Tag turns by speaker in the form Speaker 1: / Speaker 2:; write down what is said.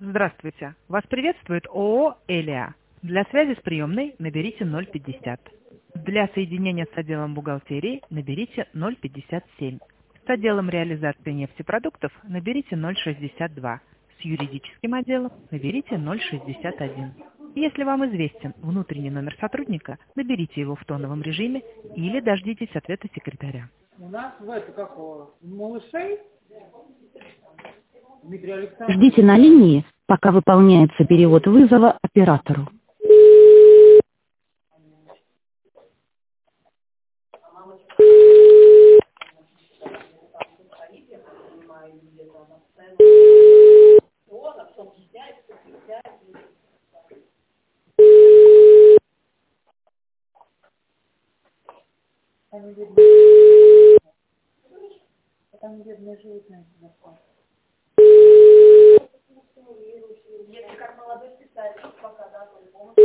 Speaker 1: Здравствуйте. Вас приветствует ООО «Элиа». Для связи с приемной наберите 050. Для соединения с отделом бухгалтерии наберите 057. С отделом реализации нефтепродуктов наберите 062. С юридическим отделом наберите 061. Если вам известен внутренний номер сотрудника, наберите его в тоновом режиме или дождитесь ответа секретаря.
Speaker 2: У нас малышей Дмитрий
Speaker 3: Ждите
Speaker 2: Александрович.
Speaker 3: на линии, пока выполняется перевод вызова оператору.
Speaker 2: Там бедные животные сюда. Если как молодой специалист, пока да, по-любому.